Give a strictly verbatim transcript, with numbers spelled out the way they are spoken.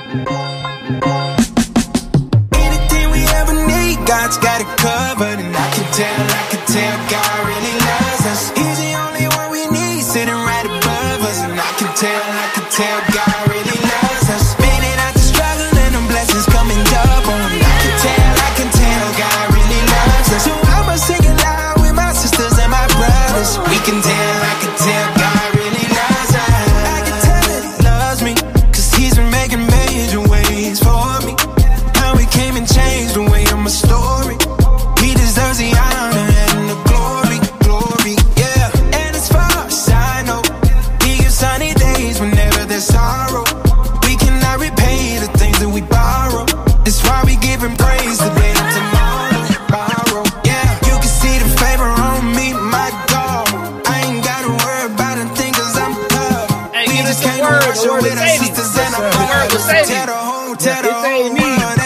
Anything we ever need, God's got it covered. And I can tell, I can tell God really loves us. He's the only one we need, sitting right above us. And I can tell, I can tell God really loves us. Spinning out the struggle and them blessings coming double. And I can tell, I can tell God really loves us. So I'ma sing it loud with my sisters and my brothers. We can tell, I can tell God really loves us. I can tell that he loves me, cause he's been making major ways for me. How he came and changed the way of my story. He deserves the honor and the glory, glory, yeah. And as far as I know, he gives sunny days whenever there's sorrow. We cannot repay the things that we borrow. That's why we give him praise today and tomorrow, borrow, yeah. You can see the favor on me, my dog. I ain't gotta worry about a thing cause I'm loved. Hey, We give us just the came to word, worship the word with will our save me. sisters and our The word will brothers. save me. Tell the whole, tell the It saved whole me. world